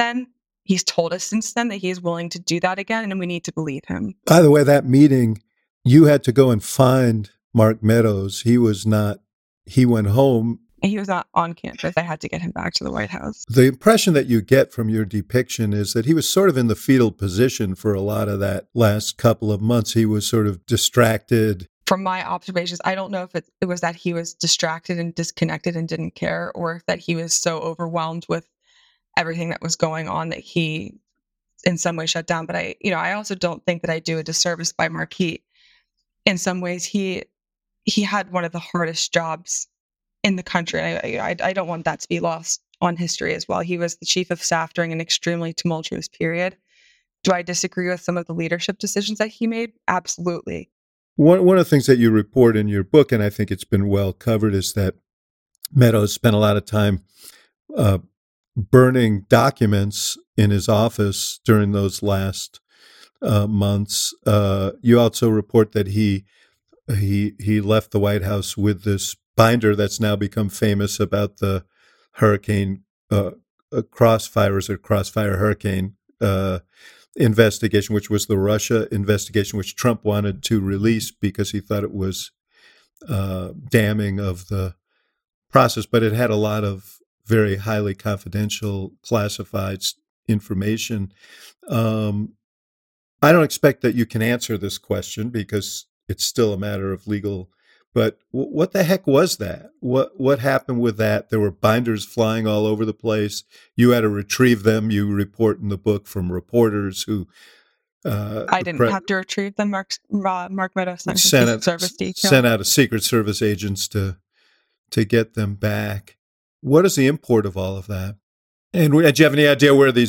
us since then that he is willing to do that again, and we need to believe him. By the way, that meeting, you had to go and find Mark Meadows. He went home. He was not on campus. I had to get him back to the White House. The impression that you get from your depiction is that he was sort of in the fetal position for a lot of that last couple of months. He was sort of distracted. From my observations, I don't know if it was that he was distracted and disconnected and didn't care, or that he was so overwhelmed with everything that was going on that he in some way shut down. But I also don't think that I do a disservice by Marquis. In some ways, he had one of the hardest jobs in the country. I don't want that to be lost on history as well. He was the chief of staff during an extremely tumultuous period. Do I disagree with some of the leadership decisions that he made? Absolutely. One of the things that you report in your book, and I think it's been well covered, is that Meadows spent a lot of time burning documents in his office during those last months. You also report that he left the White House with this binder that's now become famous about the hurricane Crossfire hurricane investigation, which was the Russia investigation, which Trump wanted to release because he thought it was damning of the process, but it had a lot of very highly confidential, classified information. I don't expect that you can answer this question because it's still a matter of legal. But what the heck was that? What happened with that? There were binders flying all over the place. You had to retrieve them. You report in the book from reporters who. I didn't have to retrieve them. Mark Meadows sent out a Secret Service agents to get them back. What is the import of all of that? And do you have any idea where these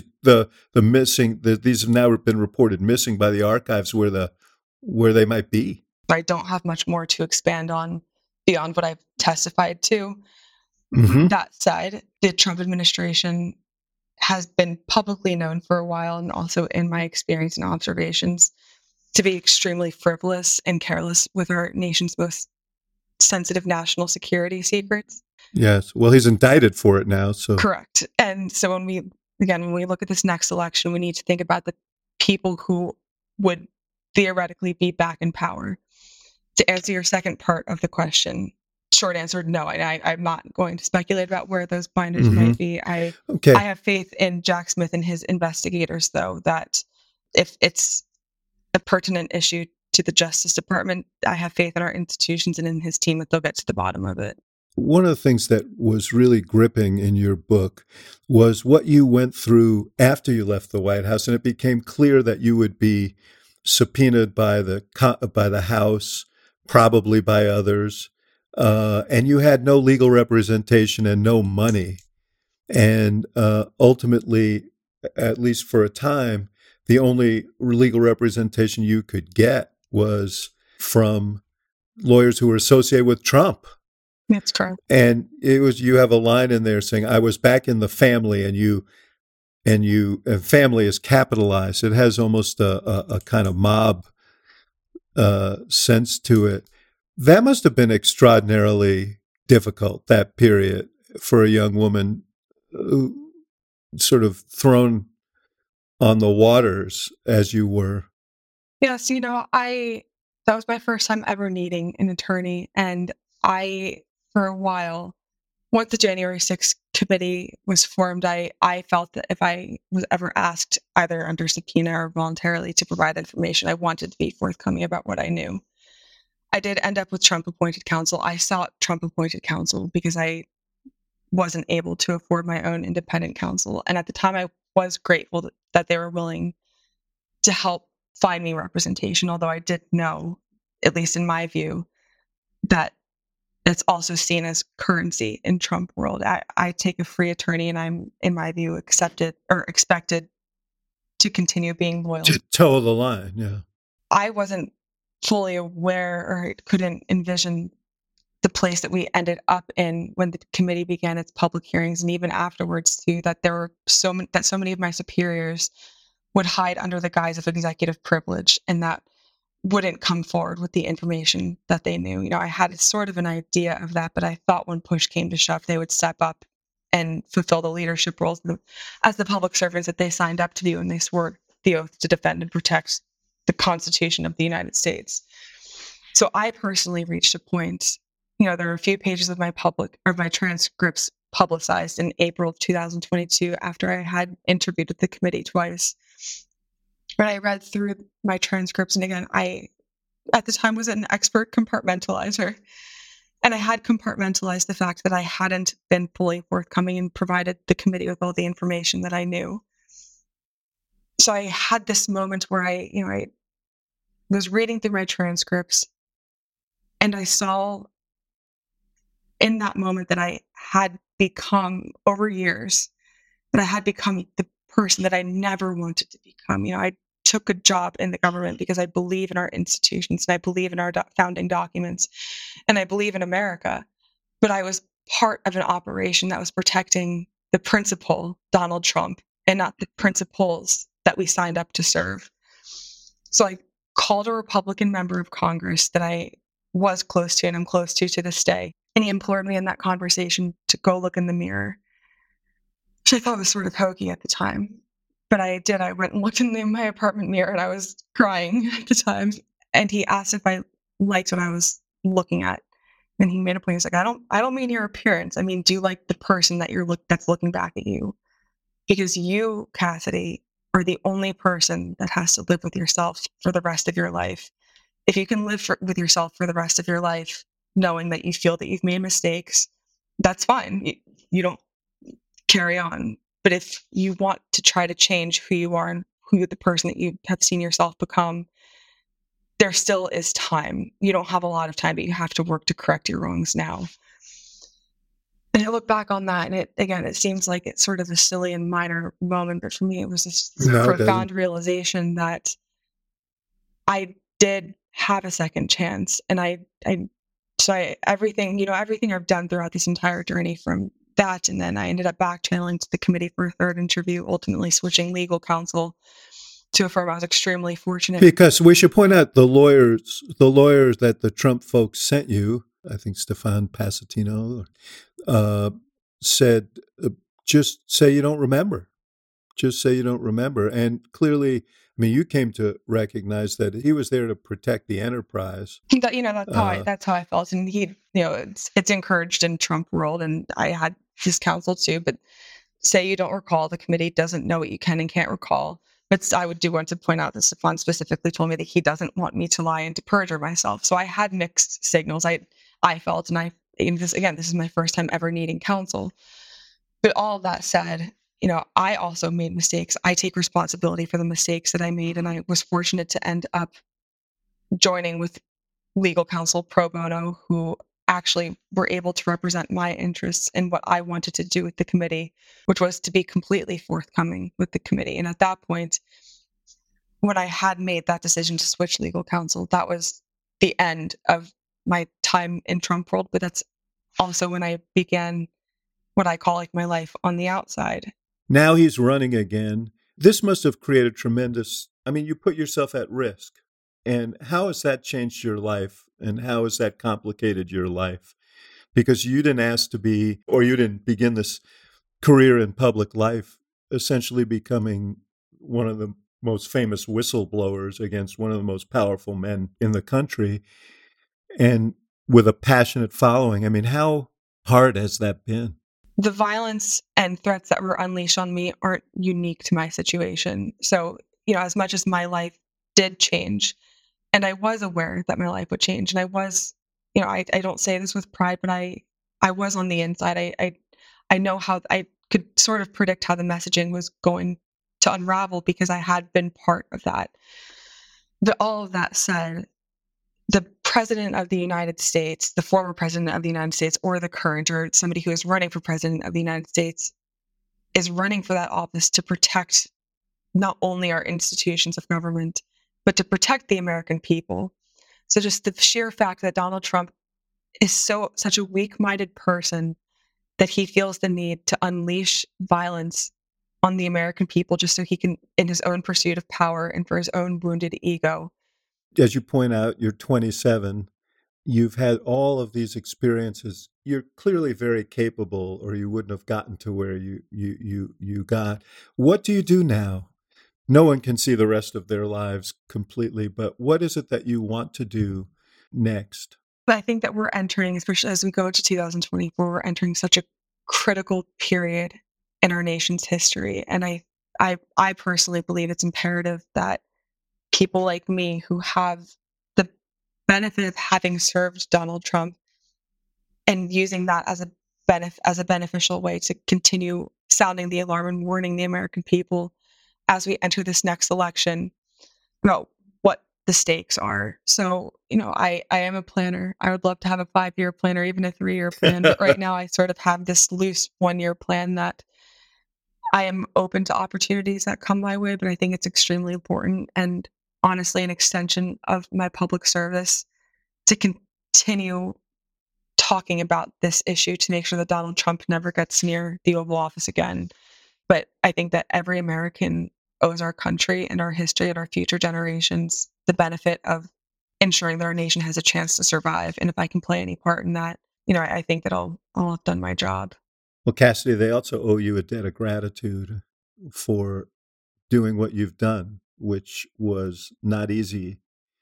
have now been reported missing by the archives, where they might be? I don't have much more to expand on beyond what I've testified to. Mm-hmm. That said, the Trump administration has been publicly known for a while, and also in my experience and observations, to be extremely frivolous and careless with our nation's most sensitive national security secrets. Yes. Well, he's indicted for it now. So correct. And so when we look at this next election, we need to think about the people who would theoretically be back in power. To answer your second part of the question, short answer, no. I'm not going to speculate about where those binders might be. I have faith in Jack Smith and his investigators, though, that if it's a pertinent issue to the Justice Department, I have faith in our institutions and in his team that they'll get to the bottom of it. One of the things that was really gripping in your book was what you went through after you left the White House, and it became clear that you would be subpoenaed by the House, probably by others, and you had no legal representation and no money. And ultimately, at least for a time, the only legal representation you could get was from lawyers who were associated with Trump. That's correct. And you have a line in there saying, I was back in the family, and family is capitalized. It has almost a kind of mob sense to it. That must have been extraordinarily difficult, that period, for a young woman sort of thrown on the waters as you were. Yes, that was my first time ever needing an attorney. And for a while, once the January 6th committee was formed, I felt that if I was ever asked, either under subpoena or voluntarily, to provide information, I wanted to be forthcoming about what I knew. I did end up with Trump-appointed counsel. I sought Trump-appointed counsel because I wasn't able to afford my own independent counsel. And at the time, I was grateful that they were willing to help find me representation, although I did know, at least in my view, that it's also seen as currency in Trump world. I take a free attorney, and I'm, in my view, expected to continue being loyal. To toe the line, yeah. I wasn't fully aware, or couldn't envision the place that we ended up in when the committee began its public hearings, and even afterwards too, that there were so many of my superiors would hide under the guise of executive privilege, and that wouldn't come forward with the information that they knew. I had sort of an idea of that, but I thought when push came to shove, they would step up and fulfill the leadership roles as the public servants that they signed up to do, and they swore the oath to defend and protect the Constitution of the United States. So I personally reached a point, there were a few pages of my transcripts publicized in April of 2022 after I had interviewed with the committee twice. When I read through my transcripts, and again, I, at the time, was an expert compartmentalizer, and I had compartmentalized the fact that I hadn't been fully forthcoming and provided the committee with all the information that I knew. So I had this moment where I was reading through my transcripts, and I saw in that moment that I had become, over years, that I had become the person that I never wanted to become. I took a job in the government because I believe in our institutions, and I believe in our founding documents, and I believe in America. But I was part of an operation that was protecting the principal, Donald Trump, and not the principles that we signed up to serve. So I called a Republican member of Congress that I was close to, and I'm close to this day. And he implored me in that conversation to go look in the mirror, which I thought was sort of hokey at the time. But I did. I went and looked in my apartment mirror, and I was crying at the time. And he asked if I liked what I was looking at. And he made a point. He's like, I don't mean your appearance. I mean, do you like the person that's looking back at you? Because you, Cassidy, are the only person that has to live with yourself for the rest of your life. If you can live with yourself for the rest of your life, knowing that you feel that you've made mistakes, that's fine. You don't carry on. But if you want to try to change who you are and the person that you have seen yourself become, there still is time. You don't have a lot of time, but you have to work to correct your wrongs now. And I look back on that, and it seems like it's sort of a silly and minor moment, but for me, it was this profound realization that I did have a second chance, and everything I've done throughout this entire journey, from that, and then I ended up back-channeling to the committee for a third interview, ultimately switching legal counsel to a firm I was extremely fortunate. Because we should point out the lawyers that the Trump folks sent you, I think Stefan Passatino, said, just say you don't remember. Just say you don't remember. And clearly, you came to recognize that he was there to protect the enterprise. That's how I felt. And he, it's encouraged in Trump world, and I had his counsel too. But say you don't recall, the committee doesn't know what you can and can't recall. But I do want to point out that Stefan specifically told me that he doesn't want me to lie and to perjure myself. So I had mixed signals. I felt, and this is my first time ever needing counsel. But all of that said, I also made mistakes. I take responsibility for the mistakes that I made, and I was fortunate to end up joining with legal counsel pro bono, who actually were able to represent my interests in what I wanted to do with the committee, which was to be completely forthcoming with the committee. And at that point, when I had made that decision to switch legal counsel, that was the end of my time in Trump world. But that's also when I began what I call like my life on the outside. Now he's running again. This must have created tremendous, you put yourself at risk. And how has that changed your life? And how has that complicated your life? Because you didn't ask to be, or you didn't begin this career in public life, essentially becoming one of the most famous whistleblowers against one of the most powerful men in the country, and with a passionate following. How hard has that been? The violence and threats that were unleashed on me aren't unique to my situation. So, as much as my life did change, and I was aware that my life would change, and I was, I don't say this with pride, but I was on the inside. I know how I could sort of predict how the messaging was going to unravel because I had been part of that. All of that said, the president of the United States, the former president of the United States, or the current, or somebody who is running for president of the United States, is running for that office to protect not only our institutions of government, but to protect the American people. So just the sheer fact that Donald Trump is such a weak-minded person that he feels the need to unleash violence on the American people just so he can, in his own pursuit of power and for his own wounded ego. As you point out, you're 27. You've had all of these experiences. You're clearly very capable, or you wouldn't have gotten to where you got. What do you do now? No one can see the rest of their lives completely, but what is it that you want to do next? I think that we're entering, especially as we go into 2024, we're entering such a critical period in our nation's history. And I personally believe it's imperative that people like me who have the benefit of having served Donald Trump and using that as a beneficial way to continue sounding the alarm and warning the American people as we enter this next election about what the stakes are. So, I am a planner. I would love to have a 5-year plan or even a 3-year plan. But right now I sort of have this loose 1-year plan that I am open to opportunities that come my way, but I think it's extremely important and honestly an extension of my public service to continue talking about this issue to make sure that Donald Trump never gets near the Oval Office again. But I think that every American owes our country and our history and our future generations the benefit of ensuring that our nation has a chance to survive. And if I can play any part in that, I think that I'll have done my job. Well, Cassidy, they also owe you a debt of gratitude for doing what you've done, which was not easy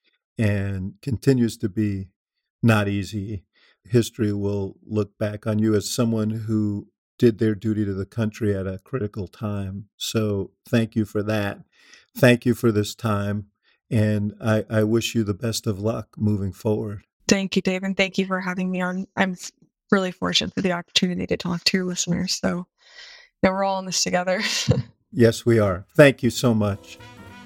and continues to be not easy. History will look back on you as someone who did their duty to the country at a critical time. So thank you for that. Thank you for this time. And I wish you the best of luck moving forward. Thank you, Dave. And thank you for having me on. I'm really fortunate for the opportunity to talk to your listeners. So we're all in this together. Yes, we are. Thank you so much.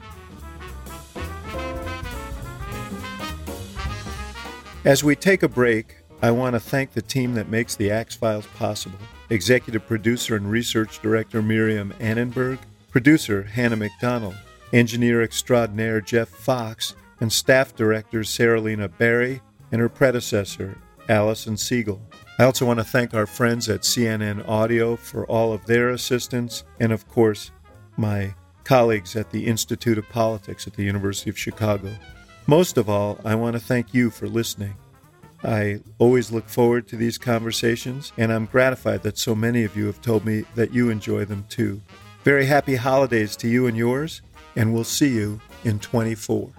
As we take a break, I want to thank the team that makes the Axe Files possible. Executive producer and research director Miriam Annenberg, producer Hannah McDonald, engineer extraordinaire Jeff Fox, and staff director Saralina Berry and her predecessor, Allison Siegel. I also want to thank our friends at CNN Audio for all of their assistance, and of course, my colleagues at the Institute of Politics at the University of Chicago. Most of all, I want to thank you for listening. I always look forward to these conversations, and I'm gratified that so many of you have told me that you enjoy them too. Very happy holidays to you and yours, and we'll see you in 24.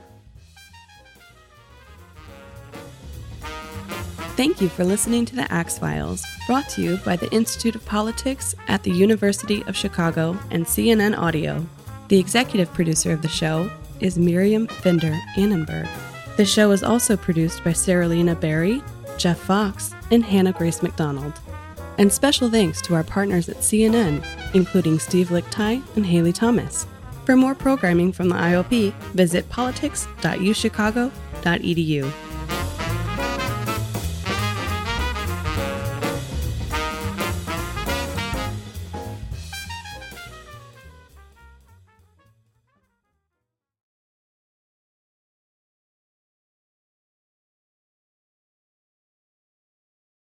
Thank you for listening to the Axe Files, brought to you by the Institute of Politics at the University of Chicago and CNN Audio. The executive producer of the show is Miriam Fender Annenberg. The show is also produced by Saralina Berry, Jeff Fox, and Hannah Grace McDonald. And special thanks to our partners at CNN, including Steve Lichtai and Haley Thomas. For more programming from the IOP, visit politics.uchicago.edu.